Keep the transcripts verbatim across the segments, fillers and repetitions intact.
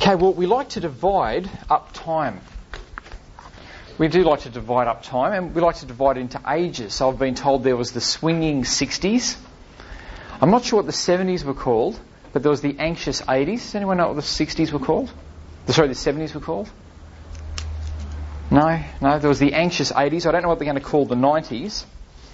Okay, well, we like to divide up time. We do like to divide up time, and we like to divide it into ages. So I've been told there was the swinging sixties. I'm not sure what the seventies were called, but there was the anxious eighties. Does anyone know what the sixties were called? Sorry, the seventies were called? No, no, there was the anxious eighties. I don't know what they're going to call the nineties.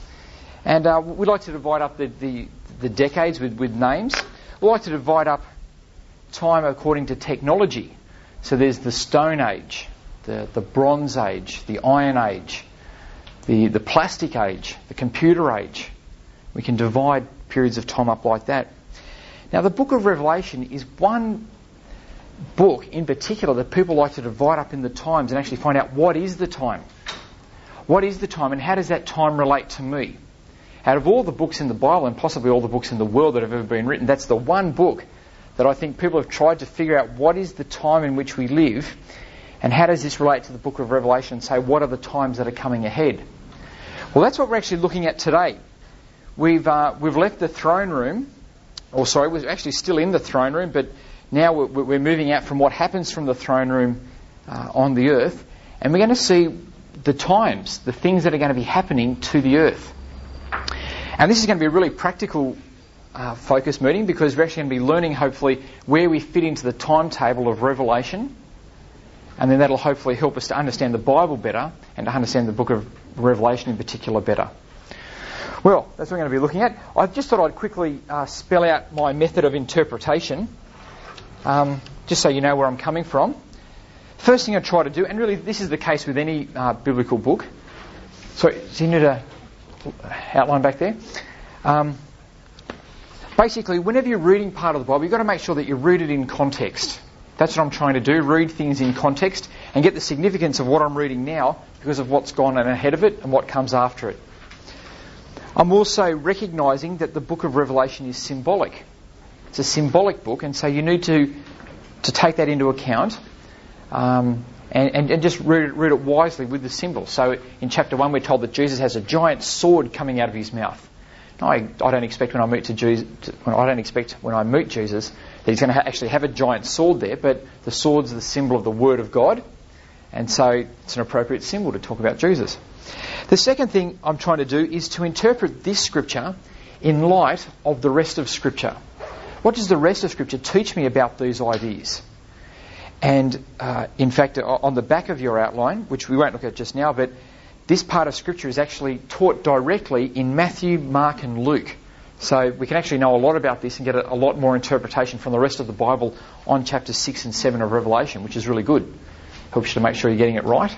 And uh, we like to divide up the, the, the decades with, with names. We like to divide up time according to technology. So there's the Stone Age, the, the Bronze Age, the Iron Age, the, the Plastic Age, the Computer Age. We can divide periods of time up like that. Now the book of Revelation is one book in particular that people like to divide up in the times and actually find out what is the time. What is the time and how does that time relate to me? Out of all the books in the Bible and possibly all the books in the world that have ever been written, that's the one book that I think people have tried to figure out what is the time in which we live and how does this relate to the book of Revelation and say what are the times that are coming ahead. Well, that's what we're actually looking at today. We've uh, we've left the throne room, or sorry, we're actually still in the throne room, but now we're, we're moving out from what happens from the throne room uh, on the earth, and we're going to see the times, the things that are going to be happening to the earth. And this is going to be a really practical uh, focus meeting because we're actually going to be learning, hopefully, where we fit into the timetable of Revelation, and then that'll hopefully help us to understand the Bible better and to understand the book of Revelation in particular better. Well, that's what we're going to be looking at. I just thought I'd quickly uh, spell out my method of interpretation, um, just so you know where I'm coming from. First thing I try to do, and really this is the case with any uh, biblical book. Sorry, do you need a outline back there? Um, basically, whenever you're reading part of the Bible, you've got to make sure that you read it in context. That's what I'm trying to do, read things in context and get the significance of what I'm reading now because of what's gone on ahead of it and what comes after it. I'm also recognising that the book of Revelation is symbolic. It's a symbolic book, and so you need to to take that into account um, and, and, and just read it, read it wisely with the symbols. So in chapter one we're told that Jesus has a giant sword coming out of his mouth. No, I, I don't expect when I meet to Jesus, when I don't expect when I meet Jesus that he's going to ha- actually have a giant sword there, but the sword's the symbol of the Word of God, and so it's an appropriate symbol to talk about Jesus. The second thing I'm trying to do is to interpret this scripture in light of the rest of Scripture. What does the rest of Scripture teach me about these ideas? And uh, in fact, on the back of your outline, which we won't look at just now, but this part of Scripture is actually taught directly in Matthew, Mark and Luke. So we can actually know a lot about this and get a, a lot more interpretation from the rest of the Bible on chapters six and seven of Revelation, which is really good. Helps you to make sure you're getting it right.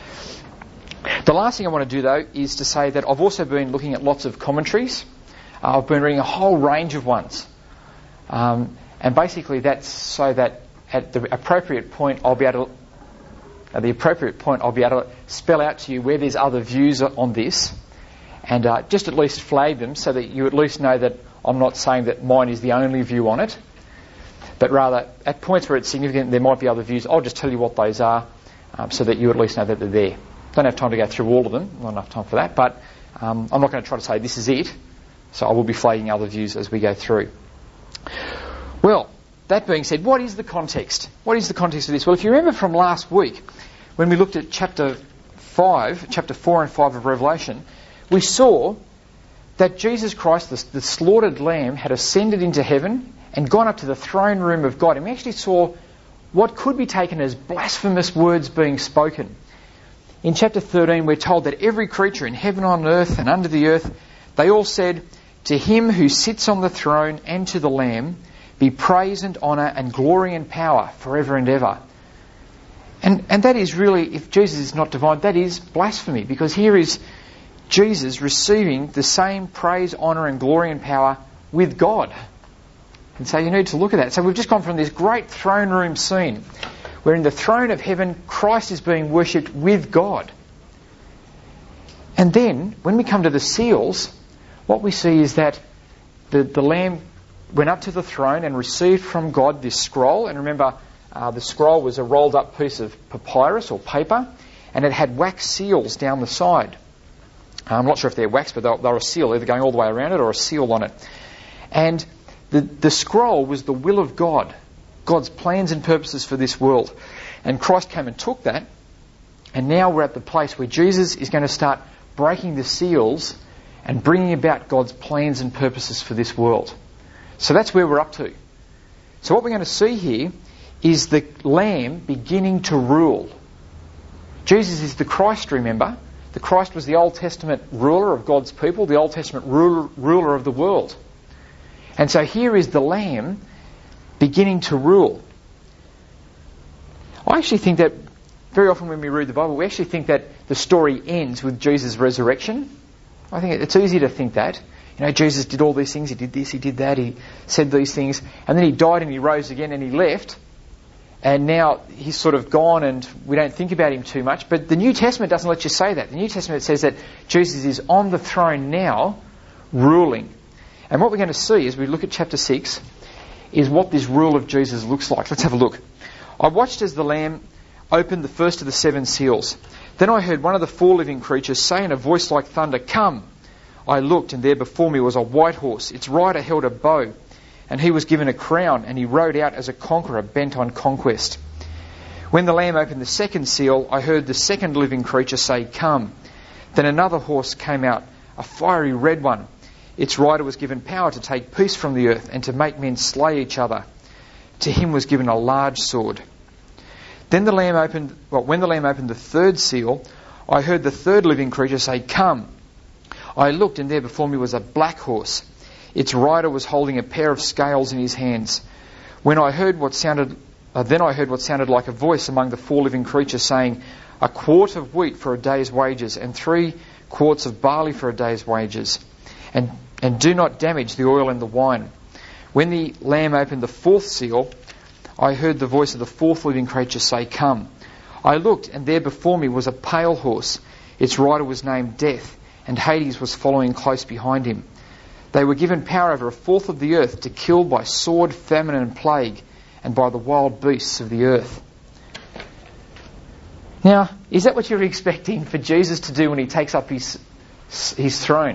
The last thing I want to do, though, is to say that I've also been looking at lots of commentaries. Uh, I've been reading a whole range of ones. Um, and basically that's so that at the appropriate point I'll be able to, at the appropriate point I'll be able to spell out to you where there's other views on this and uh, just at least flag them so that you at least know that I'm not saying that mine is the only view on it, but rather at points where it's significant there might be other views. I'll just tell you what those are um, so that you at least know that they're there. Don't have time to go through all of them, not enough time for that, but um, I'm not going to try to say this is it, so I will be flagging other views as we go through. Well, that being said, what is the context? What is the context of this? Well, if you remember from last week, when we looked at chapter five, chapter four and five of Revelation, we saw that Jesus Christ, the, the slaughtered lamb, had ascended into heaven and gone up to the throne room of God. And we actually saw what could be taken as blasphemous words being spoken. In chapter thirteen, we're told that every creature in heaven, on earth, and under the earth, they all said, "To him who sits on the throne and to the Lamb be praise and honour and glory and power forever and ever." And and that is really, if Jesus is not divine, that is blasphemy, because here is Jesus receiving the same praise, honour and glory and power with God. And so you need to look at that. So we've just gone from this great throne room scene where in the throne of heaven, Christ is being worshipped with God. And then, when we come to the seals, what we see is that the, the Lamb went up to the throne and received from God this scroll. And remember, uh, the scroll was a rolled up piece of papyrus or paper, and it had wax seals down the side. I'm not sure if they're wax, but they're, they're a seal, either going all the way around it or a seal on it. And the, the scroll was the will of God. God's plans and purposes for this world. And Christ came and took that, and now we're at the place where Jesus is going to start breaking the seals and bringing about God's plans and purposes for this world. So that's where we're up to. So what we're going to see here is the Lamb beginning to rule. Jesus is the Christ, remember. The Christ was the Old Testament ruler of God's people, the Old Testament ruler, ruler of the world. And so here is the Lamb beginning to rule. I actually think that very often when we read the Bible, we actually think that the story ends with Jesus' resurrection. I think it's easy to think that. You know, Jesus did all these things, he did this, he did that, he said these things, and then he died and he rose again and he left. And now he's sort of gone and we don't think about him too much. But the New Testament doesn't let you say that. The New Testament says that Jesus is on the throne now, ruling. And what we're going to see as we look at chapter six is what this rule of Jesus looks like. Let's have a look. I watched as the Lamb opened the first of the seven seals. Then I heard one of the four living creatures say in a voice like thunder, "Come!" I looked, and there before me was a white horse. Its rider held a bow, and he was given a crown, and he rode out as a conqueror bent on conquest. When the Lamb opened the second seal, I heard the second living creature say, "Come." Then another horse came out, a fiery red one. Its rider was given power to take peace from the earth and to make men slay each other. To him was given a large sword. Then the Lamb opened, well, when the Lamb opened the third seal, I heard the third living creature say, "Come." I looked, and there before me was a black horse. Its rider was holding a pair of scales in his hands. When I heard what sounded, uh, then I heard what sounded like a voice among the four living creatures saying, "A quart of wheat for a day's wages, and three quarts of barley for a day's wages, and and do not damage the oil and the wine." When the Lamb opened the fourth seal, I heard the voice of the fourth living creature say, "Come." I looked, and there before me was a pale horse. Its rider was named Death, and Hades was following close behind him. They were given power over a fourth of the earth to kill by sword, famine and plague, and by the wild beasts of the earth. Now, is that what you're expecting for Jesus to do when he takes up his, his throne?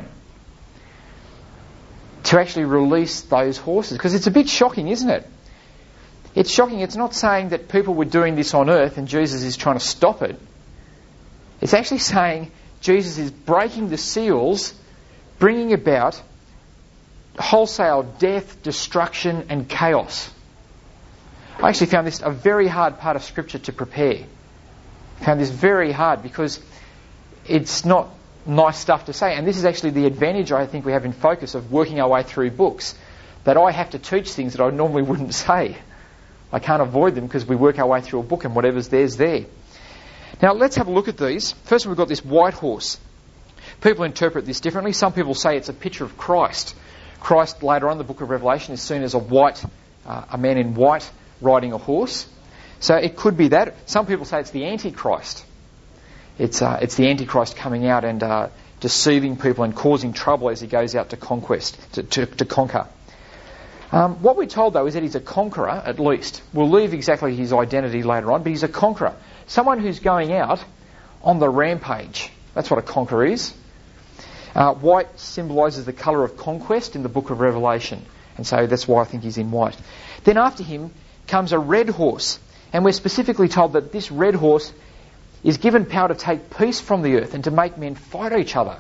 To actually release those horses? Because it's a bit shocking, isn't it? It's shocking. It's not saying that people were doing this on earth and Jesus is trying to stop it. It's actually saying Jesus is breaking the seals, bringing about wholesale death, destruction and chaos. I actually found this a very hard part of Scripture to prepare. I found this very hard because it's not nice stuff to say. And this is actually the advantage I think we have in Focus of working our way through books, that I have to teach things that I normally wouldn't say. I can't avoid them because we work our way through a book and whatever's there's there. Now let's have a look at these. First we've got this white horse. People interpret this differently. Some people say it's a picture of Christ. Christ later on in the book of Revelation is seen as a white, uh, a man in white riding a horse. So it could be that. Some people say it's the Antichrist. It's uh, it's the Antichrist coming out and uh, deceiving people and causing trouble as he goes out to conquest, to, to, to conquer. Um, what we're told though is that he's a conqueror at least. We'll leave exactly his identity later on, but he's a conqueror. Someone who's going out on the rampage. That's what a conqueror is. Uh, white symbolises the colour of conquest in the book of Revelation. And so that's why I think he's in white. Then after him comes a red horse. And we're specifically told that this red horse is given power to take peace from the earth and to make men fight each other.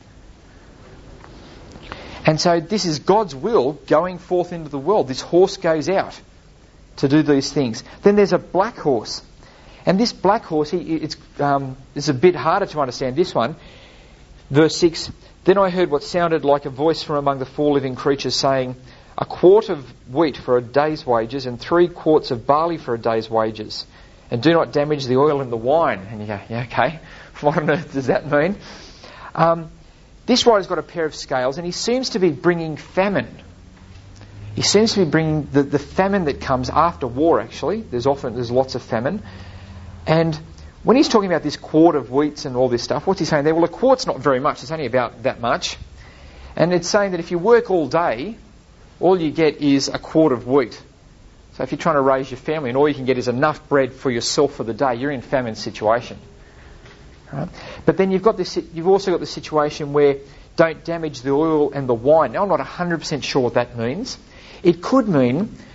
And so this is God's will going forth into the world. This horse goes out to do these things. Then there's a black horse. And this black horse, he, it's, um, it's a bit harder to understand this one. Verse six, then I heard what sounded like a voice from among the four living creatures saying, a quart of wheat for a day's wages and three quarts of barley for a day's wages. And do not damage the oil and the wine. And you go, yeah, okay. What on earth does that mean? Um, this rider's got a pair of scales and he seems to be bringing famine. He seems to be bringing the, the famine that comes after war, actually. There's often, there's lots of famine. And when he's talking about this quart of wheats and all this stuff, what's he saying there? Well, a quart's not very much. It's only about that much. And it's saying that if you work all day, all you get is a quart of wheat. So if you're trying to raise your family and all you can get is enough bread for yourself for the day, you're in famine situation. Right? But then you've got this. You've also got the situation where don't damage the oil and the wine. Now I'm not one hundred percent sure what that means. It could mean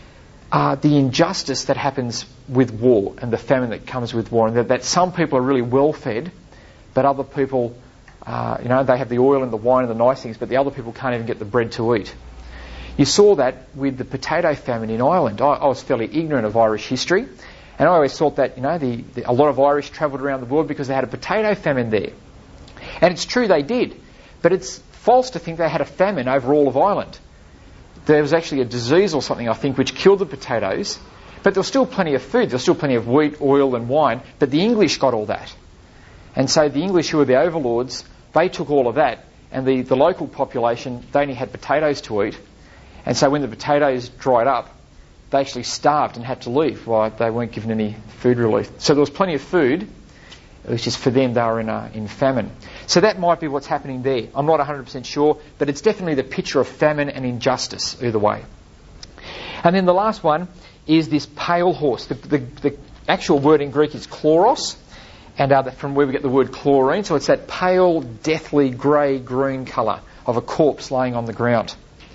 uh, the injustice that happens with war and the famine that comes with war, and that, that some people are really well fed, but other people, uh, you know, they have the oil and the wine and the nice things, but the other people can't even get the bread to eat. You saw that with the potato famine in Ireland. I, I was fairly ignorant of Irish history, and I always thought that, you know, the, the, a lot of Irish travelled around the world because they had a potato famine there. And it's true they did, but it's false to think they had a famine over all of Ireland. There was actually a disease or something, I think, which killed the potatoes, but there was still plenty of food. There was still plenty of wheat, oil and wine, but the English got all that. And so the English, who were the overlords, they took all of that, and the, the local population, they only had potatoes to eat. And so when the potatoes dried up, they actually starved and had to leave while they weren't given any food relief. So there was plenty of food. It was just for them, they were in, a, in famine. So that might be what's happening there. I'm not one hundred percent sure, but it's definitely the picture of famine and injustice either way. And then the last one is this pale horse. The, the, the actual word in Greek is chloros, and uh, from where we get the word chlorine. So it's that pale, deathly, grey-green colour of a corpse laying on the ground.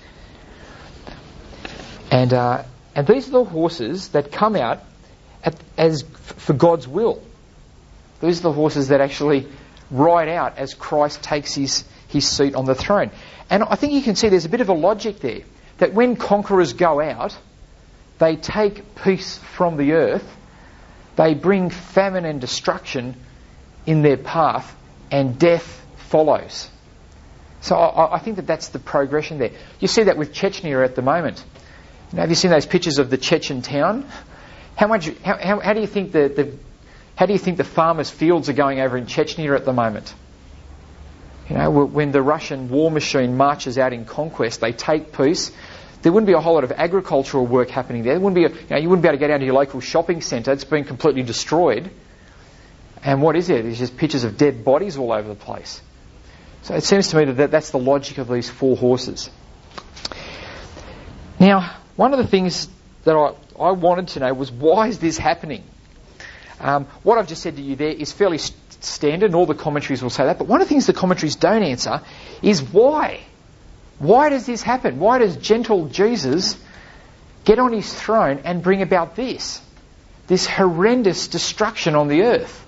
And uh, and these are the horses that come out at, as for God's will. These are the horses that actually ride out as Christ takes his, his seat on the throne. And I think you can see there's a bit of a logic there, that when conquerors go out, they take peace from the earth, they bring famine and destruction in their path, and death follows. So I, I think that that's the progression there. You see that with Chechnya at the moment. You know, have you seen those pictures of the Chechen town? How much? How, how, how do you think the, the how do you think the farmers' fields are going over in Chechnya at the moment? You know, when the Russian war machine marches out in conquest, they take peace. There wouldn't be a whole lot of agricultural work happening there. There wouldn't be, a, you know, you wouldn't be able to go down to your local shopping centre. It's been completely destroyed. And what is it? There's just pictures of dead bodies all over the place. So it seems to me that that's the logic of these four horses. Now, one of the things that I, I wanted to know was, why is this happening? Um, what I've just said to you there is fairly st- standard, and all the commentaries will say that. But one of the things the commentaries don't answer is why. Why does this happen? Why does gentle Jesus get on his throne and bring about this? This horrendous destruction on the earth.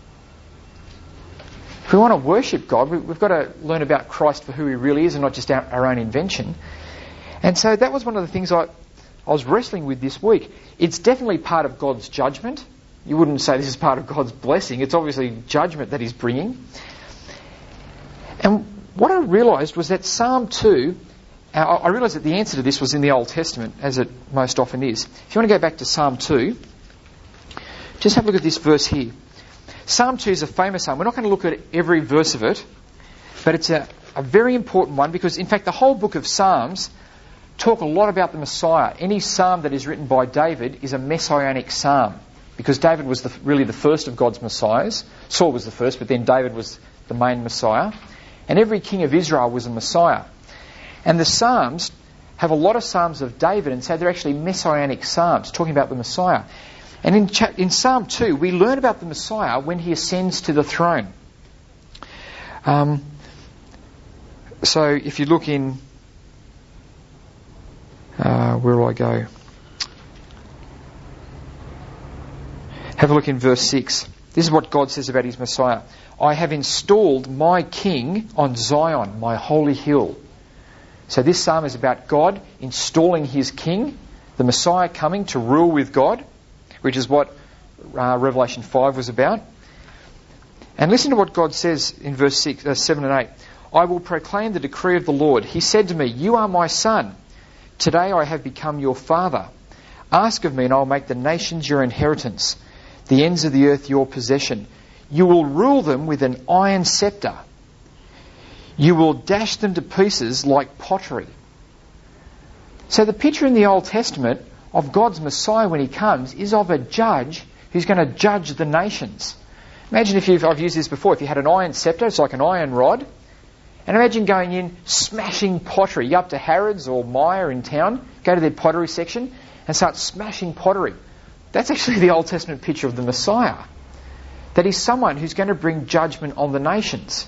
If we want to worship God, we, we've got to learn about Christ for who he really is and not just our, our own invention. And so that was one of the things I, I was wrestling with this week. It's definitely part of God's judgment. You wouldn't say this is part of God's blessing. It's obviously judgment that he's bringing. And what I realised was that Psalm two, uh, I realised that the answer to this was in the Old Testament, as it most often is. If you want to go back to Psalm two, just have a look at this verse here. Psalm two is a famous psalm. We're not going to look at every verse of it, but it's a, a very important one because, in fact, the whole book of Psalms talk a lot about the Messiah. Any psalm that is written by David is a messianic psalm, because David was the, really the first of God's messiahs. Saul was the first, but then David was the main Messiah. And every king of Israel was a Messiah. And the Psalms have a lot of psalms of David, and so they're actually messianic psalms, talking about the Messiah. And in, cha- in Psalm two, we learn about the Messiah when he ascends to the throne. Um, so if you look in... Uh, where will I go? Have a look in verse six. This is what God says about his Messiah. I have installed my king on Zion, my holy hill. So this psalm is about God installing his king, the Messiah coming to rule with God, which is what uh, Revelation five was about. And listen to what God says in verse six, uh, seven and eight. I will proclaim the decree of the Lord. He said to me, you are my son. Today I have become your father. Ask of me and I will make the nations your inheritance, the ends of the earth your possession. You will rule them with an iron scepter. You will dash them to pieces like pottery. So the picture in the Old Testament of God's Messiah when he comes is of a judge who's going to judge the nations. Imagine if you've, I've used this before, if you had an iron scepter, it's like an iron rod. And imagine going in, smashing pottery. You up to Harrods or Myer in town, go to their pottery section and start smashing pottery. That's actually the Old Testament picture of the Messiah. That he's someone who's going to bring judgment on the nations.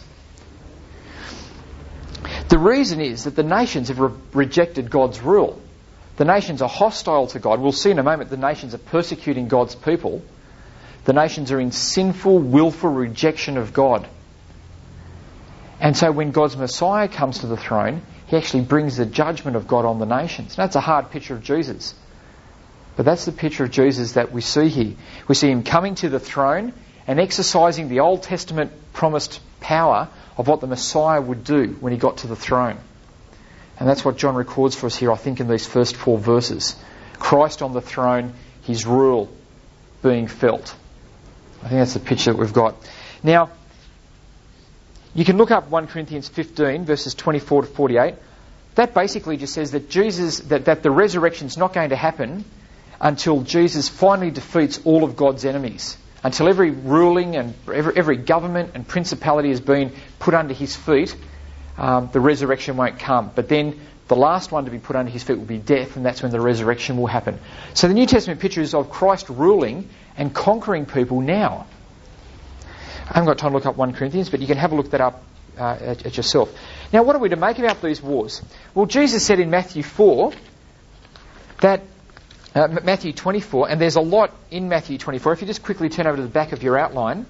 The reason is that the nations have re- rejected God's rule. The nations are hostile to God. We'll see in a moment the nations are persecuting God's people. The nations are in sinful, willful rejection of God. And so when God's Messiah comes to the throne, he actually brings the judgment of God on the nations. Now, that's a hard picture of Jesus. But that's the picture of Jesus that we see here. We see him coming to the throne and exercising the Old Testament promised power of what the Messiah would do when he got to the throne. And that's what John records for us here, I think, in these first four verses. Christ on the throne, his rule being felt. I think that's the picture that we've got. Now, you can look up First Corinthians fifteen, verses twenty-four to forty-eight. That basically just says that Jesus, that, that the resurrection's not going to happen until Jesus finally defeats all of God's enemies. Until every ruling and every, every government and principality has been put under his feet, um, the resurrection won't come. But then the last one to be put under his feet will be death, and that's when the resurrection will happen. So the New Testament picture is of Christ ruling and conquering people now. I haven't got time to look up First Corinthians, but you can have a look that up uh, at, at yourself. Now, what are we to make about these wars? Well, Jesus said in Matthew four that Uh, Matthew twenty-four, and there's a lot in Matthew twenty-four. If you just quickly turn over to the back of your outline,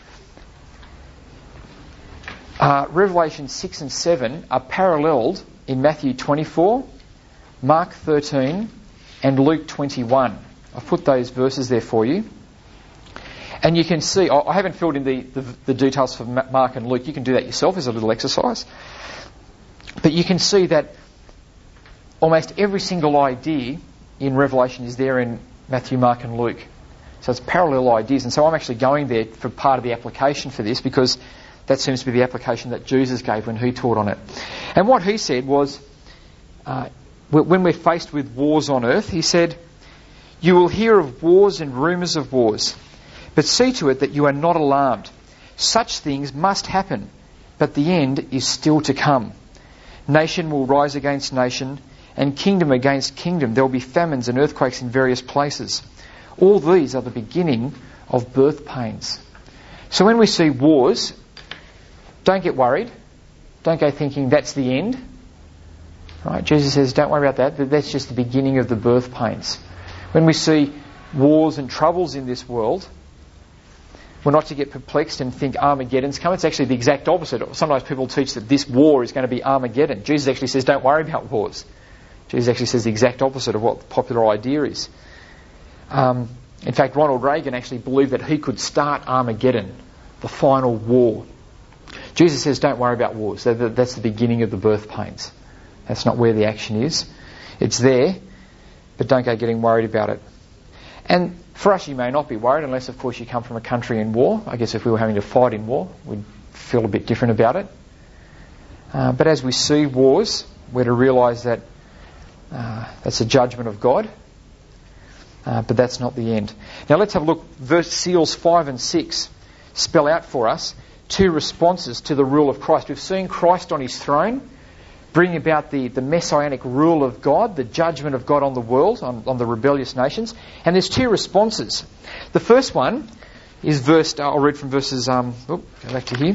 uh, Revelation six and seven are paralleled in Matthew twenty-four, Mark thirteen, and Luke twenty-one. I've put those verses there for you. And you can see, I haven't filled in the, the, the details for Mark and Luke. You can do that yourself as a little exercise. But you can see that almost every single idea in Revelation is there in Matthew, Mark and Luke. So it's parallel ideas. And so I'm actually going there for part of the application for this, because that seems to be the application that Jesus gave when he taught on it. And what he said was, uh, when we're faced with wars on earth, he said, "You will hear of wars and rumours of wars, but see to it that you are not alarmed. Such things must happen, but the end is still to come. Nation will rise against nation, and kingdom against kingdom. There will be famines and earthquakes in various places. All these are the beginning of birth pains." So when we see wars, don't get worried. Don't go thinking that's the end. Right? Jesus says, don't worry about that. That's just the beginning of the birth pains. When we see wars and troubles in this world, we're not to get perplexed and think Armageddon's come. It's actually the exact opposite. Sometimes people teach that this war is going to be Armageddon. Jesus actually says, don't worry about wars. Jesus actually says the exact opposite of what the popular idea is. Um, in fact, Ronald Reagan actually believed that he could start Armageddon, the final war. Jesus says, don't worry about wars. That's the beginning of the birth pains. That's not where the action is. It's there, but don't go getting worried about it. And for us, you may not be worried, unless, of course, you come from a country in war. I guess if we were having to fight in war, we'd feel a bit different about it. Uh, but as we see wars, we're to realise that Uh, that's a judgment of God, uh, but that's not the end. Now let's have a look. Verse seals five and six spell out for us two responses to the rule of Christ. We've seen Christ on his throne, bringing about the, the messianic rule of God, the judgment of God on the world, on, on the rebellious nations. And there's two responses. The first one is verse, I'll read from verses, um, oh, go back to here.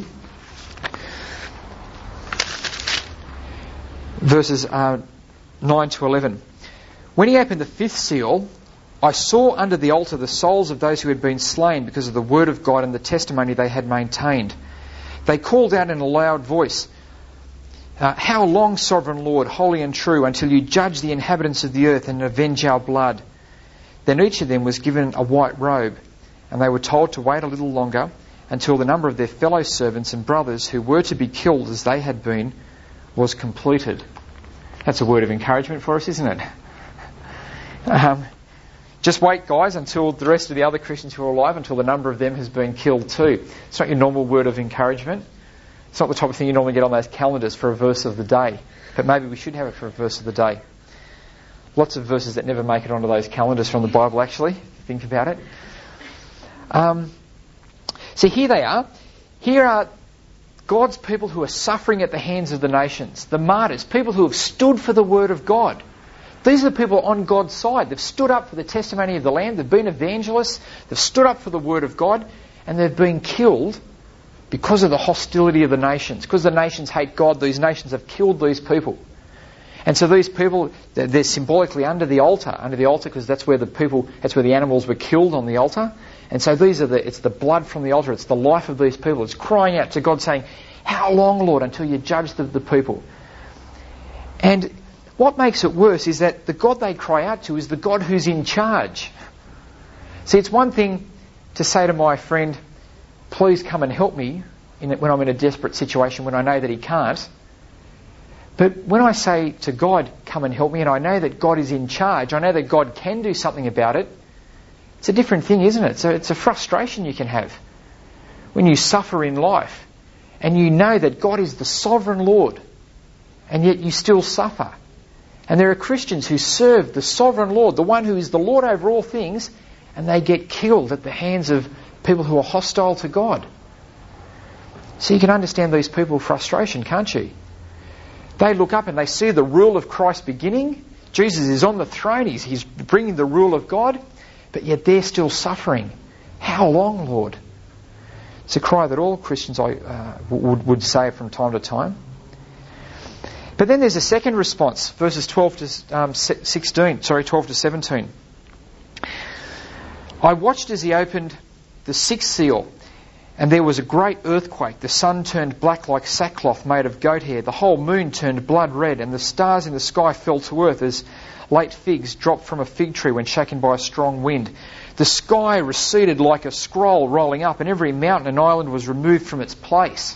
Verses uh, nine to eleven. When he opened the fifth seal, I saw under the altar the souls of those who had been slain because of the word of God and the testimony they had maintained. They called out in a loud voice, uh, "How long, sovereign Lord, holy and true, until you judge the inhabitants of the earth and avenge our blood?" Then each of them was given a white robe, and they were told to wait a little longer until the number of their fellow servants and brothers who were to be killed as they had been was completed. That's a word of encouragement for us, isn't it? Um, just wait, guys, until the rest of the other Christians who are alive, until the number of them has been killed too. It's not your normal word of encouragement. It's not the type of thing you normally get on those calendars for a verse of the day. But maybe we should have it for a verse of the day. Lots of verses that never make it onto those calendars from the Bible, actually, if you think about it. Um, so here they are. Here are God's people who are suffering at the hands of the nations, the martyrs, people who have stood for the word of God. These are the people on God's side. They've stood up for the testimony of the Lamb. They've been evangelists. They've stood up for the word of God, and they've been killed because of the hostility of the nations. Because the nations hate God, these nations have killed these people. And so these people, they're symbolically under the altar, under the altar because that's where the people, that's where the animals were killed on the altar. And so these are the, it's the blood from the altar, it's the life of these people. It's crying out to God saying, how long, Lord, until you judge the, the people? And what makes it worse is that the God they cry out to is the God who's in charge. See, it's one thing to say to my friend, please come and help me in, when I'm in a desperate situation when I know that he can't. But when I say to God, come and help me, and I know that God is in charge, I know that God can do something about it, it's a different thing, isn't it? So it's a frustration you can have when you suffer in life and you know that God is the sovereign Lord and yet you still suffer. And there are Christians who serve the sovereign Lord, the one who is the Lord over all things, and they get killed at the hands of people who are hostile to God. So you can understand these people's frustration, can't you? They look up and they see the rule of Christ beginning. Jesus is on the throne. He's, he's bringing the rule of God. But yet they're still suffering. How long, Lord? It's a cry that all Christians uh, would, would say from time to time. But then there's a second response, verses twelve to um, sixteen. Sorry, twelve to seventeen. I watched as he opened the sixth seal, and there was a great earthquake. The sun turned black like sackcloth made of goat hair. The whole moon turned blood red, and the stars in the sky fell to earth as late figs drop from a fig tree when shaken by a strong wind. The sky receded like a scroll rolling up, and every mountain and island was removed from its place.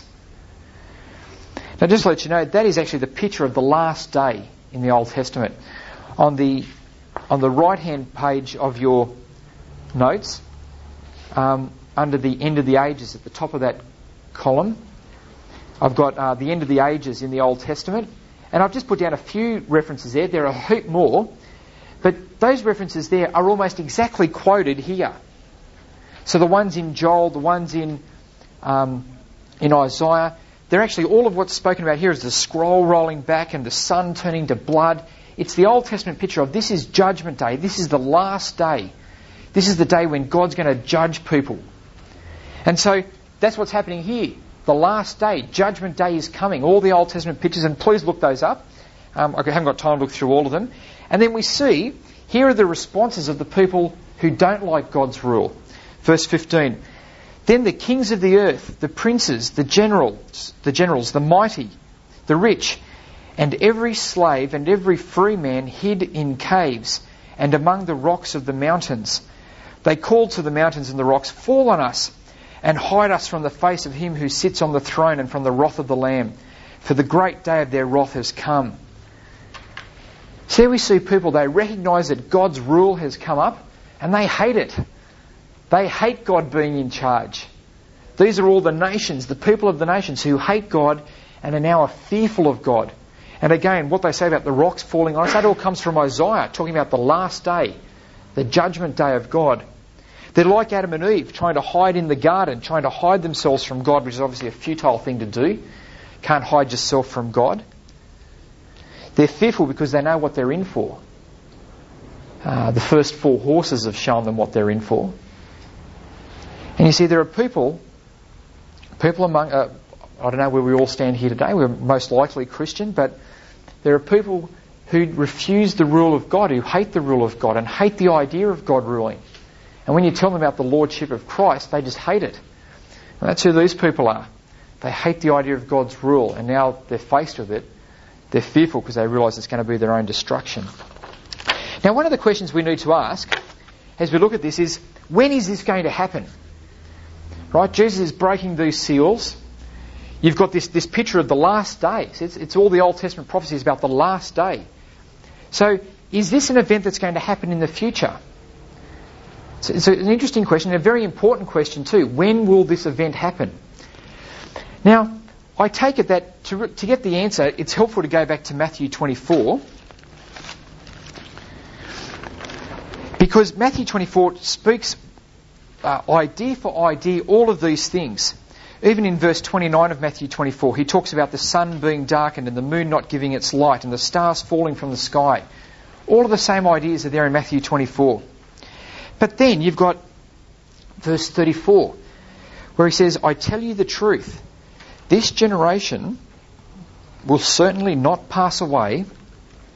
Now, just to let you know, that is actually the picture of the last day in the Old Testament. On the on the right-hand page of your notes, um, under the end of the ages, at the top of that column, I've got uh, the end of the ages in the Old Testament, and I've just put down a few references there. There are a heap more, but those references there are almost exactly quoted here. So the ones in Joel, the ones in um, in Isaiah, they're actually all of what's spoken about here is the scroll rolling back and the sun turning to blood. It's the Old Testament picture of this is Judgment Day. This is the last day. This is the day when God's going to judge people. And so that's what's happening here. The last day, Judgment Day is coming. All the Old Testament pictures, and please look those up. Um, I haven't got time to look through all of them. And then we see, here are the responses of the people who don't like God's rule. Verse fifteen. Then the kings of the earth, the princes, the generals, the generals, the mighty, the rich, and every slave and every free man hid in caves and among the rocks of the mountains. They called to the mountains and the rocks, fall on us and hide us from the face of him who sits on the throne and from the wrath of the Lamb. For the great day of their wrath has come. So here we see people, they recognise that God's rule has come up and they hate it. They hate God being in charge. These are all the nations, the people of the nations who hate God and are now fearful of God. And again, what they say about the rocks falling on us, that all comes from Isaiah, talking about the last day, the judgment day of God. They're like Adam and Eve, trying to hide in the garden, trying to hide themselves from God, which is obviously a futile thing to do. Can't hide yourself from God. They're fearful because they know what they're in for. Uh, the first four horses have shown them what they're in for. And you see, there are people, people among, uh, I don't know where we all stand here today, we're most likely Christian, but there are people who refuse the rule of God, who hate the rule of God and hate the idea of God ruling. And when you tell them about the lordship of Christ, they just hate it. And that's who these people are. They hate the idea of God's rule, and now they're faced with it. They're fearful because they realise it's going to be their own destruction. Now, one of the questions we need to ask as we look at this is, when is this going to happen? Right? Jesus is breaking these seals. You've got this, this picture of the last day. It's, it's all the Old Testament prophecies about the last day. So, is this an event that's going to happen in the future? It's, it's an interesting question, and a very important question too. When will this event happen? Now, I take it that to, to get the answer, it's helpful to go back to Matthew twenty-four. Because Matthew twenty-four speaks uh, idea for idea all of these things. Even in verse twenty-nine of Matthew twenty-four, he talks about the sun being darkened and the moon not giving its light and the stars falling from the sky. All of the same ideas are there in Matthew twenty-four. But then you've got verse thirty-four, where he says, I tell you the truth, this generation will certainly not pass away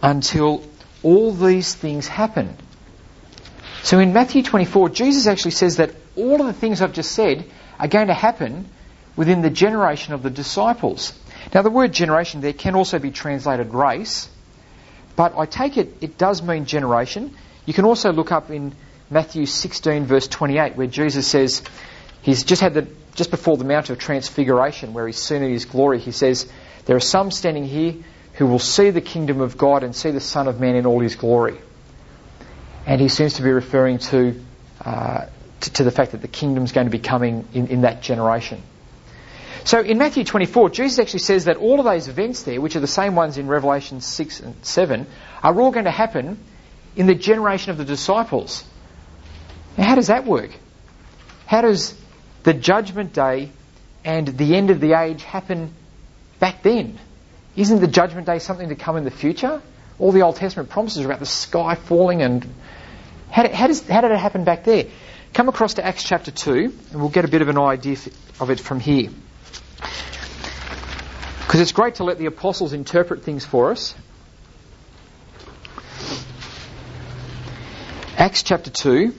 until all these things happen. So in Matthew twenty-four, Jesus actually says that all of the things I've just said are going to happen within the generation of the disciples. Now, the word generation there can also be translated race, but I take it it does mean generation. You can also look up in Matthew sixteen, verse twenty-eight, where Jesus says, he's just had the just before the Mount of Transfiguration, where he's seen in his glory, he says, there are some standing here who will see the kingdom of God and see the Son of Man in all his glory. And he seems to be referring to uh, to, to the fact that the kingdom's going to be coming in, in that generation. So in Matthew twenty-four, Jesus actually says that all of those events there, which are the same ones in Revelation six and seven, are all going to happen in the generation of the disciples. Now, how does that work? How does the judgment day and the end of the age happen back then? Isn't the judgment day something to come in the future? All the Old Testament promises are about the sky falling, and how, how, does, how did it happen back there? Come across to Acts chapter two, and we'll get a bit of an idea of it from here. Because it's great to let the apostles interpret things for us. Acts chapter two.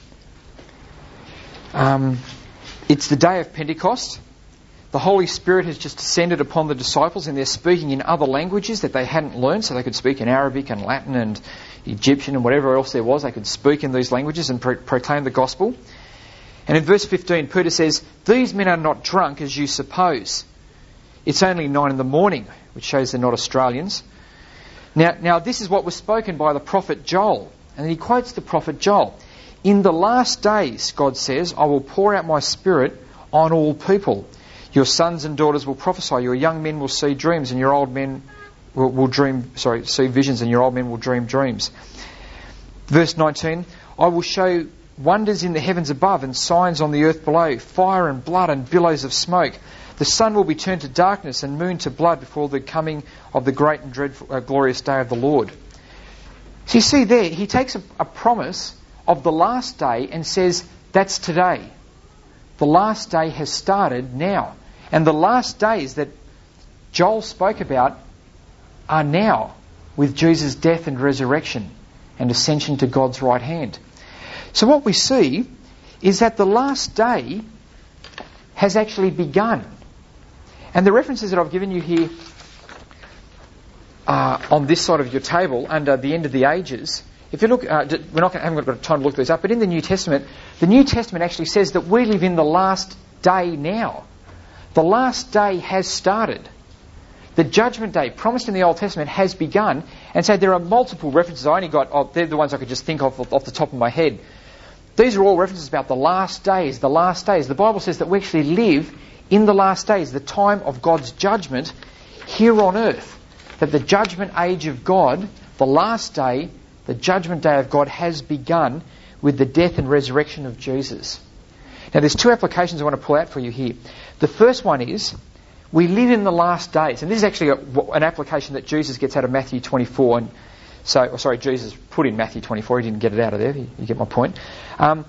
Um, it's the day of Pentecost. The Holy Spirit has just descended upon the disciples, and they're speaking in other languages that they hadn't learned, so they could speak in Arabic and Latin and Egyptian and whatever else there was. They could speak in these languages and pro- proclaim the gospel. And in verse fifteen, Peter says, "These men are not drunk as you suppose. It's only nine in the morning," which shows they're not Australians. Now, now this is what was spoken by the prophet Joel. And then he quotes the prophet Joel. "In the last days, God says, I will pour out my spirit on all people. Your sons and daughters will prophesy. Your young men will see dreams, and your old men will, will dream, sorry, see visions, and your old men will dream dreams." Verse nineteen, "I will show wonders in the heavens above and signs on the earth below, fire and blood and billows of smoke. The sun will be turned to darkness and moon to blood before the coming of the great and dreadful, uh, glorious day of the Lord." So you see there, he takes a, a promise of the last day and says, that's today. The last day has started now. And the last days that Joel spoke about are now, with Jesus' death and resurrection and ascension to God's right hand. So what we see is that the last day has actually begun. And the references that I've given you here uh, on this side of your table under the end of the ages, if you look, uh, we're not gonna, haven't got time to look these up, but in the New Testament, the New Testament actually says that we live in the last day now. The last day has started. The judgment day promised in the Old Testament has begun, and so there are multiple references. I only got, oh, they're the ones I could just think of off the top of my head. These are all references about the last days, the last days. The Bible says that we actually live in the last days, the time of God's judgment here on earth. That the judgment age of God, the last day, the judgment day of God has begun with the death and resurrection of Jesus. Now there's two applications I want to pull out for you here. The first one is, we live in the last days. And this is actually a, an application that Jesus gets out of Matthew twenty-four. And so, oh, sorry, Jesus put in Matthew twenty-four. He didn't get it out of there. You, you get my point. Um,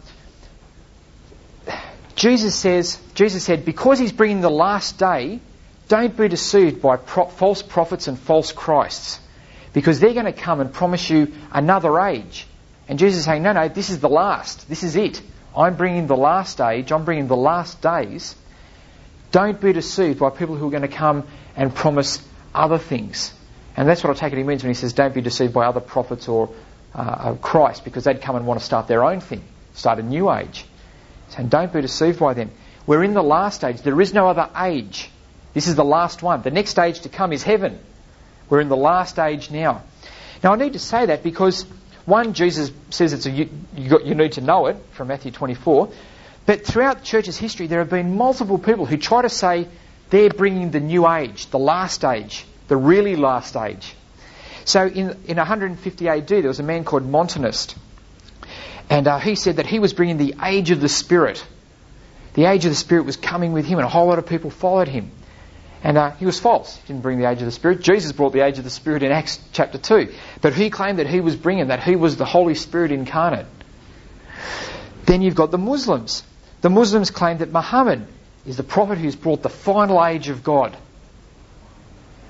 Jesus says, Jesus said, because he's bringing the last day, don't be deceived by pro- false prophets and false Christs, because they're going to come and promise you another age. And Jesus is saying, no, no, this is the last. This is it. I'm bringing the last age. I'm bringing the last days. Don't be deceived by people who are going to come and promise other things. And that's what I take it he means when he says, don't be deceived by other prophets or uh, Christ, because they'd come and want to start their own thing, start a new age. So don't be deceived by them. We're in the last age. There is no other age. This is the last one. The next age to come is heaven. We're in the last age now. Now I need to say that because, one, Jesus says it's a, you, you, got, you need to know it from Matthew twenty-four. But throughout the church's history, there have been multiple people who try to say they're bringing the new age, the last age, the really last age. So in, in one fifty A D, there was a man called Montanist. And uh, he said that he was bringing the age of the Spirit. The age of the Spirit was coming with him, and a whole lot of people followed him. And uh, he was false. He didn't bring the age of the Spirit. Jesus brought the age of the Spirit in Acts chapter two. But he claimed that he was bringing, that he was the Holy Spirit incarnate. Then you've got the Muslims. The Muslims claim that Muhammad is the prophet who's brought the final age of God.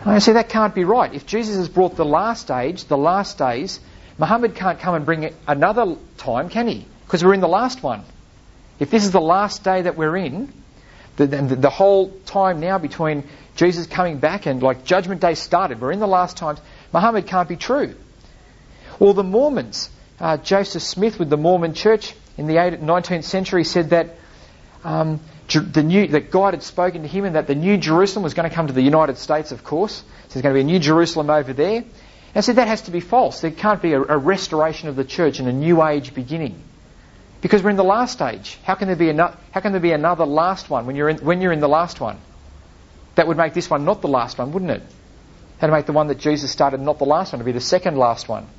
I say that can't be right. If Jesus has brought the last age, the last days, Muhammad can't come and bring another time, can he? Because we're in the last one. If this is the last day that we're in, the, the, the whole time now between Jesus coming back and like Judgment Day started, we're in the last times, Muhammad can't be true. Or the Mormons. Uh, Joseph Smith with the Mormon Church in the nineteenth century said that um, the new, that God had spoken to him and that the New Jerusalem was going to come to the United States, of course. So there's going to be a New Jerusalem over there. And I said that has to be false. There can't be a, a restoration of the church and a new age beginning. Because we're in the last age. How can there be another, how can there be another last one when you're in, when you're in the last one? That would make this one not the last one, wouldn't it? That'd make the one that Jesus started not the last one, to be the second last one.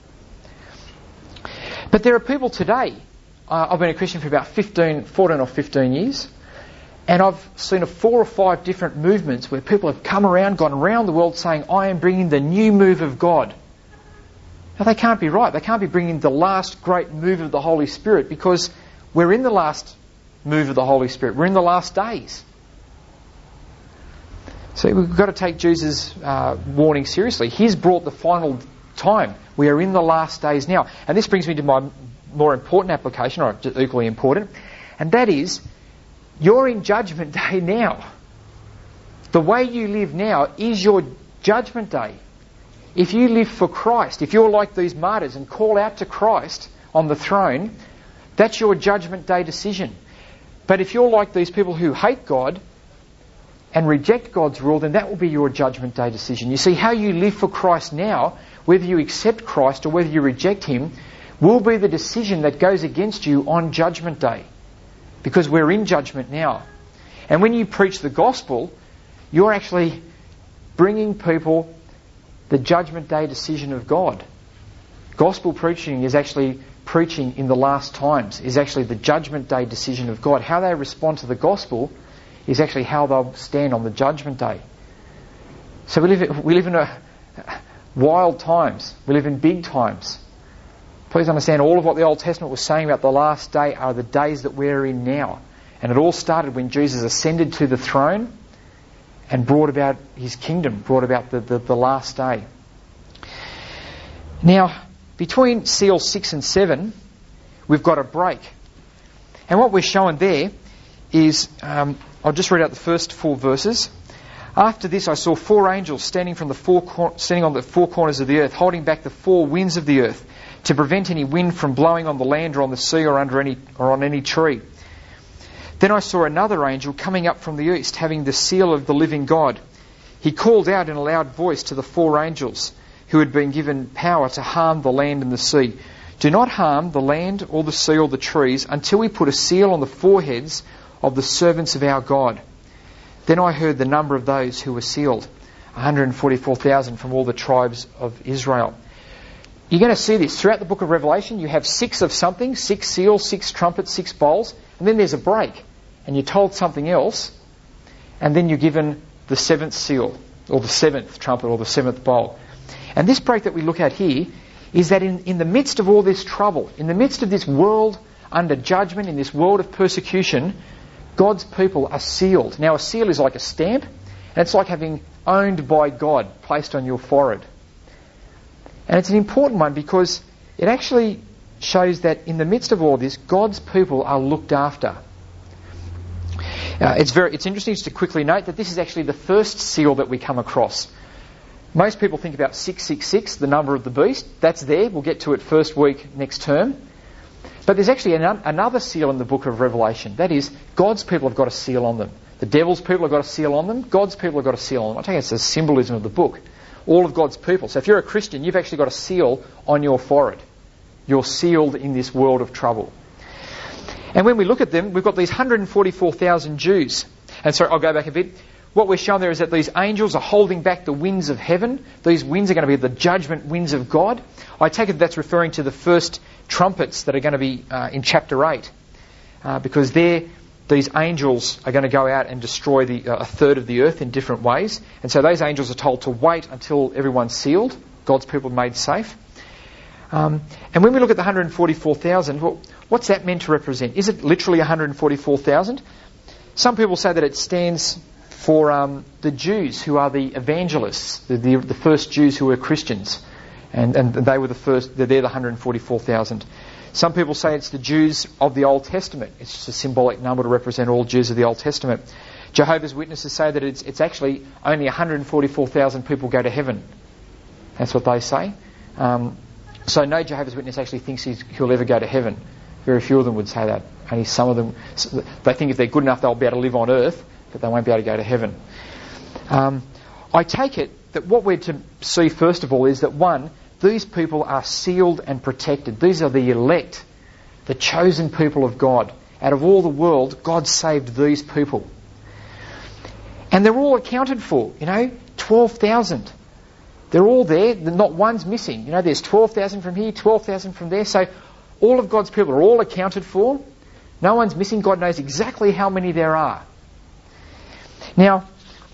But there are people today, uh, I've been a Christian for about fifteen, fourteen or fifteen years, and I've seen a four or five different movements where people have come around, gone around the world saying, I am bringing the new move of God. Now they can't be right. They can't be bringing the last great move of the Holy Spirit, because we're in the last move of the Holy Spirit. We're in the last days. So we've got to take Jesus' uh, warning seriously. He's brought the final time. We are in the last days now. And this brings me to my more important application, or equally important, and that is, you're in Judgment Day now. The way you live now is your Judgment Day. If you live for Christ, if you're like these martyrs and call out to Christ on the throne, that's your Judgment Day decision. But if you're like these people who hate God and reject God's rule, then that will be your Judgment Day decision. You see, how you live for Christ now, whether you accept Christ or whether you reject Him, will be the decision that goes against you on Judgment Day. Because we're in judgment now. And when you preach the gospel, you're actually bringing people the Judgment Day decision of God. Gospel preaching is actually preaching in the last times, is actually the Judgment Day decision of God. How they respond to the gospel is actually how they'll stand on the Judgment Day. So we live, we live in a wild times. We live in big times. Please understand, all of what the Old Testament was saying about the last day are the days that we're in now. And it all started when Jesus ascended to the throne and brought about His kingdom, brought about the, the, the last day. Now, between seal six and seven, we've got a break. And what we're showing there is, um, I'll just read out the first four verses. After this I saw four angels standing from the four cor- standing on the four corners of the earth, holding back the four winds of the earth, to prevent any wind from blowing on the land or on the sea or under any or on any tree. Then I saw another angel coming up from the east, having the seal of the living God. He called out in a loud voice to the four angels who had been given power to harm the land and the sea. Do not harm the land or the sea or the trees until we put a seal on the foreheads of the servants of our God. Then I heard the number of those who were sealed, one hundred forty-four thousand from all the tribes of Israel. You're going to see this throughout the book of Revelation. You have six of something, six seals, six trumpets, six bowls, and then there's a break. And you're told something else, and then you're given the seventh seal, or the seventh trumpet, or the seventh bowl. And this break that we look at here is that in, in the midst of all this trouble, in the midst of this world under judgment, in this world of persecution, God's people are sealed. Now a seal is like a stamp, and it's like having owned by God placed on your forehead. And it's an important one because it actually shows that in the midst of all this, God's people are looked after. Uh, it's very it's interesting just to quickly note that this is actually the first seal that we come across. Most people think about six six six, the number of the beast. That's there. We'll get to it first week next term. But there's actually an, another seal in the book of Revelation. That is, God's people have got a seal on them. The devil's people have got a seal on them. God's people have got a seal on them. I think it's a symbolism of the book. All of God's people. So if you're a Christian, you've actually got a seal on your forehead. You're sealed in this world of trouble. And when we look at them, we've got these one hundred forty-four thousand Jews. And sorry, I'll go back a bit. What we're shown there is that these angels are holding back the winds of heaven. These winds are going to be the judgment winds of God. I take it that's referring to the first trumpets that are going to be uh, in chapter eight. Uh, because there, these angels are going to go out and destroy the, uh, a third of the earth in different ways. And so those angels are told to wait until everyone's sealed, God's people made safe. Um, and when we look at the one hundred forty-four thousand, well, what's that meant to represent? Is it literally one hundred forty-four thousand? Some people say that it stands for um, the Jews who are the evangelists, the, the, the first Jews who were Christians. And, and they were the first, they're the one hundred forty-four thousand. Some people say it's the Jews of the Old Testament. It's just a symbolic number to represent all Jews of the Old Testament. Jehovah's Witnesses say that it's, it's actually only one hundred forty-four thousand people go to heaven. That's what they say. Um, so no Jehovah's Witness actually thinks he's, he'll ever go to heaven. Very few of them would say that. Only some of them, they think if they're good enough they'll be able to live on earth, but they won't be able to go to heaven. Um, I take it that what we're to see first of all is that, one, these people are sealed and protected. These are the elect, the chosen people of God. Out of all the world, God saved these people. And they're all accounted for, you know, twelve thousand. They're all there, not one's missing. You know, there's twelve thousand from here, twelve thousand from there. So all of God's people are all accounted for. No one's missing. God knows exactly how many there are. Now,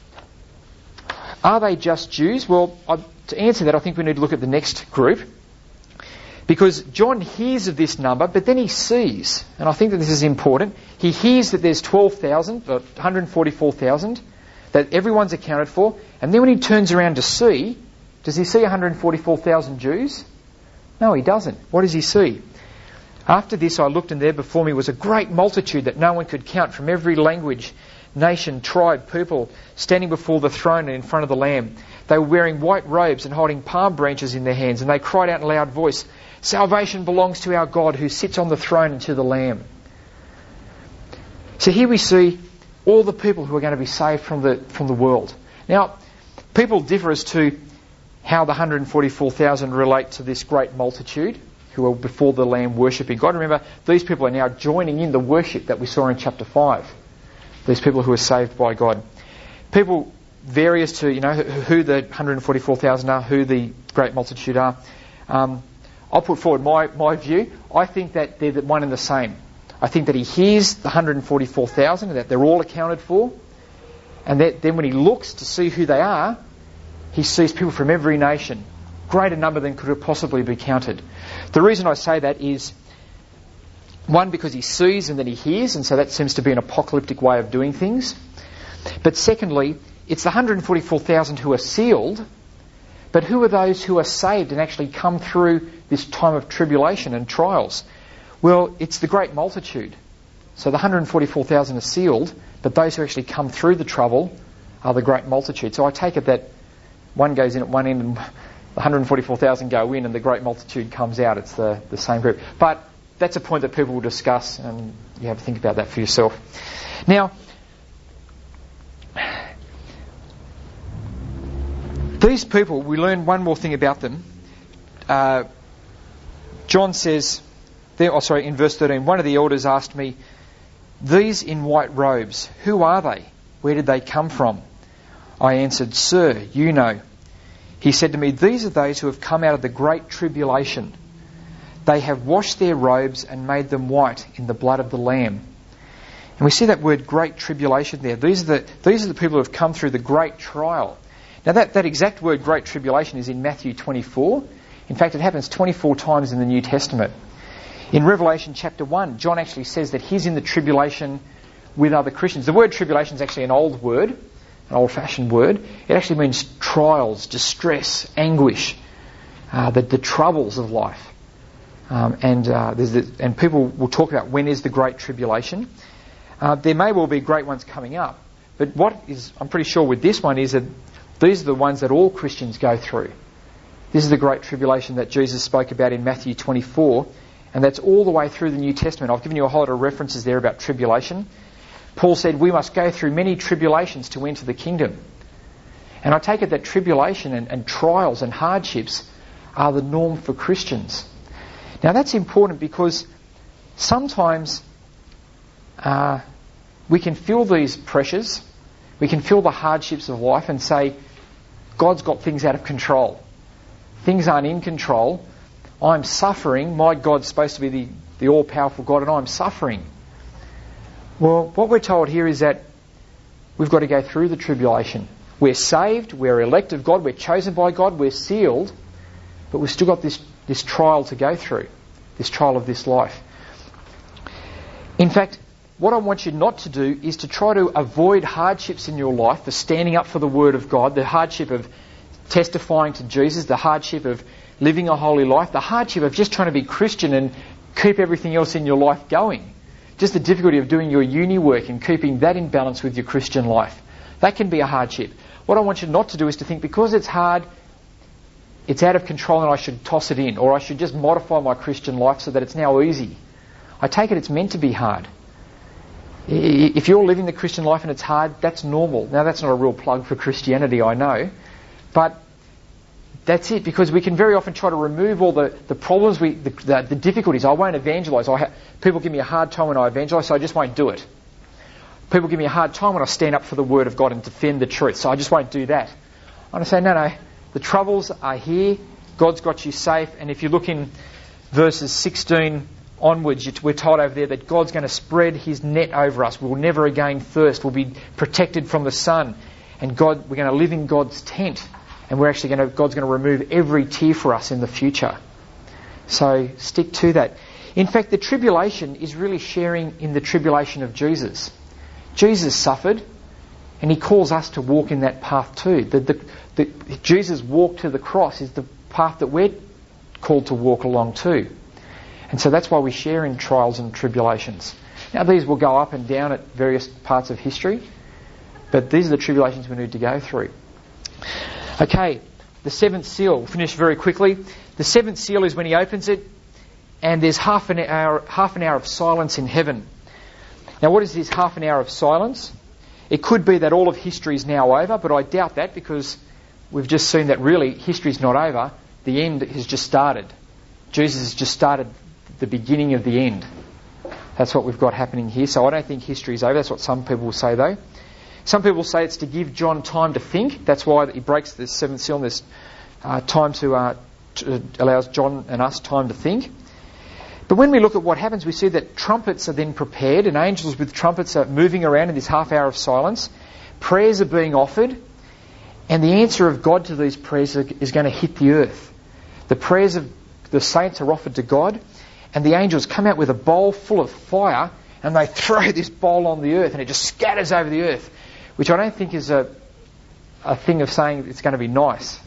are they just Jews? Well, I, to answer that, I think we need to look at the next group. Because John hears of this number, but then he sees, and I think that this is important, he hears that there's twelve thousand, one hundred forty-four thousand, that everyone's accounted for, and then when he turns around to see, does he see one hundred forty-four thousand Jews? No, he doesn't. What does he see? After this I looked, and there before me was a great multitude that no one could count, from every language, nation, tribe, people, standing before the throne and in front of the Lamb. They were wearing white robes and holding palm branches in their hands, and they cried out in a loud voice, "Salvation belongs to our God who sits on the throne and to the Lamb." So here we see all the people who are going to be saved from the from the world. Now, people differ as to how the one hundred forty-four thousand relate to this great multitude who are before the Lamb worshipping God. Remember, these people are now joining in the worship that we saw in chapter five. These people who are saved by God. People vary as to, you know, who the one hundred forty-four thousand are, who the great multitude are. Um, I'll put forward my, my view. I think that they're the one and the same. I think that he hears the one hundred forty-four thousand and that they're all accounted for. And that then when he looks to see who they are, he sees people from every nation. Greater number than could have possibly be counted. The reason I say that is, one, because he sees and then he hears, and so that seems to be an apocalyptic way of doing things. But secondly, it's the one hundred forty-four thousand who are sealed, but who are those who are saved and actually come through this time of tribulation and trials? Well, it's the great multitude. So the one hundred forty-four thousand are sealed, but those who actually come through the trouble are the great multitude. So I take it that one goes in at one end and the one hundred forty-four thousand go in and the great multitude comes out. It's the, the same group. But that's a point that people will discuss, and you have to think about that for yourself. Now, these people, we learn one more thing about them. Uh, John says, there, oh sorry, in verse thirteen, one of the elders asked me, "These in white robes, who are they? Where did they come from?" I answered, "Sir, you know." He said to me, "These are those who have come out of the great tribulation. They have washed their robes and made them white in the blood of the Lamb." And we see that word great tribulation there. These are the, these are the people who have come through the great trial. Now that, that exact word great tribulation is in Matthew twenty-four. In fact, it happens twenty-four times in the New Testament. In Revelation chapter one, John actually says that he's in the tribulation with other Christians. The word tribulation is actually an old word, an old-fashioned word. It actually means trials, distress, anguish, uh, the, the troubles of life. Um, and uh, there's the, and people will talk about when is the great tribulation. Uh, there may well be great ones coming up, but what is I'm pretty sure with this one is that these are the ones that all Christians go through. This is the great tribulation that Jesus spoke about in Matthew twenty-four, and that's all the way through the New Testament. I've given you a whole lot of references there about tribulation. Paul said we must go through many tribulations to enter the kingdom. And I take it that tribulation and, and trials and hardships are the norm for Christians. Now that's important because sometimes uh, we can feel these pressures, we can feel the hardships of life and say, God's got things out of control. Things aren't in control. I'm suffering. My God's supposed to be the, the all-powerful God and I'm suffering. Well, what we're told here is that we've got to go through the tribulation. We're saved, we're elect of God, we're chosen by God, we're sealed, but we've still got this, this trial to go through, this trial of this life. In fact, what I want you not to do is to try to avoid hardships in your life, the standing up for the Word of God, the hardship of testifying to Jesus, the hardship of living a holy life, the hardship of just trying to be Christian and keep everything else in your life going. Just the difficulty of doing your uni work and keeping that in balance with your Christian life. That can be a hardship. What I want you not to do is to think because it's hard, it's out of control and I should toss it in, or I should just modify my Christian life so that it's now easy. I take it it's meant to be hard. If you're living the Christian life and it's hard, that's normal. Now that's not a real plug for Christianity, I know. But that's it, because we can very often try to remove all the, the problems, we, the, the, the difficulties. I won't evangelise. I ha- people give me a hard time when I evangelise, so I just won't do it. People give me a hard time when I stand up for the Word of God and defend the truth, so I just won't do that. And I say, no, no, the troubles are here. God's got you safe. And if you look in verses sixteen onwards, we're told over there that God's going to spread His net over us. We'll never again thirst. We'll be protected from the sun. And God, we're going to live in God's tent. And we're actually going to, God's going to remove every tear for us in the future. So stick to that. In fact, the tribulation is really sharing in the tribulation of Jesus. Jesus suffered, and He calls us to walk in that path too. The, the, the, Jesus' walk to the cross is the path that we're called to walk along too. And so that's why we share in trials and tribulations. Now these will go up and down at various parts of history, but these are the tribulations we need to go through. Okay, the seventh seal. We'll finish very quickly. The seventh seal is when He opens it, and there's half an hour, half an hour of silence in heaven. Now, what is this half an hour of silence? It could be that all of history is now over, but I doubt that, because we've just seen that really history's not over. The end has just started. Jesus has just started the beginning of the end. That's what we've got happening here. So I don't think history's over. That's what some people will say, though. Some people say it's to give John time to think. That's why he breaks the seventh seal. And there's uh, time to, uh, to allows John and us time to think. But when we look at what happens, we see that trumpets are then prepared, and angels with trumpets are moving around in this half hour of silence. Prayers are being offered, and the answer of God to these prayers is going to hit the earth. The prayers of the saints are offered to God, and the angels come out with a bowl full of fire, and they throw this bowl on the earth, and it just scatters over the earth, which I don't think is a, a thing of saying it's going to be nice.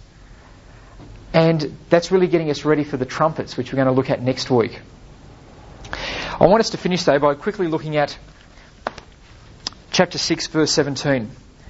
And that's really getting us ready for the trumpets, which we're going to look at next week. I want us to finish, though, by quickly looking at chapter six, verse seventeen.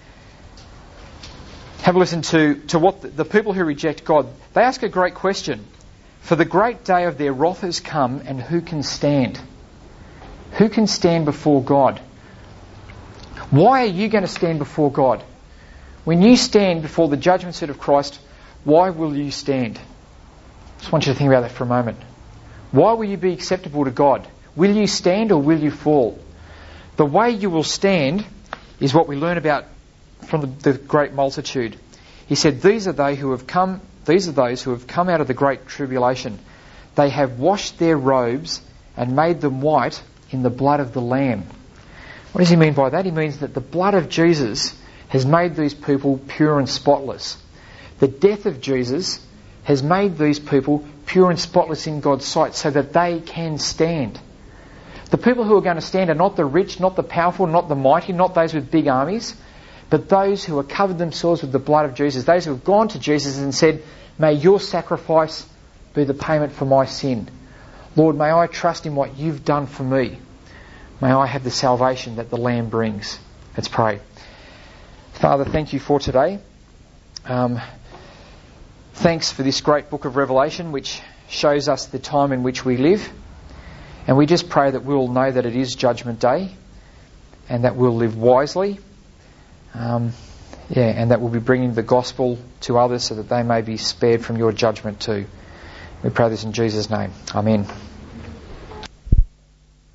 Have a listen to, to what the, the people who reject God, they ask a great question. For the great day of their wrath has come, and who can stand? Who can stand before God? Why are you going to stand before God? When you stand before the judgment seat of Christ, why will you stand? I just want you to think about that for a moment. Why will you be acceptable to God? Will you stand or will you fall? The way you will stand is what we learn about from the, the great multitude. He said, These are they who have come. These are those who have come out of the great tribulation. They have washed their robes and made them white in the blood of the Lamb. What does he mean by that? He means that the blood of Jesus has made these people pure and spotless. The death of Jesus has made these people pure and spotless in God's sight so that they can stand. The people who are going to stand are not the rich, not the powerful, not the mighty, not those with big armies, but those who have covered themselves with the blood of Jesus, those who have gone to Jesus and said, May your sacrifice be the payment for my sin. Lord, may I trust in what you've done for me. May I have the salvation that the Lamb brings. Let's pray. Father, thank you for today. Um, thanks for this great book of Revelation, which shows us the time in which we live. And we just pray that we'll know that it is Judgment Day, and that we'll live wisely. Um, yeah, and that we'll be bringing the gospel to others so that they may be spared from your judgment too. We pray this in Jesus' name. Amen.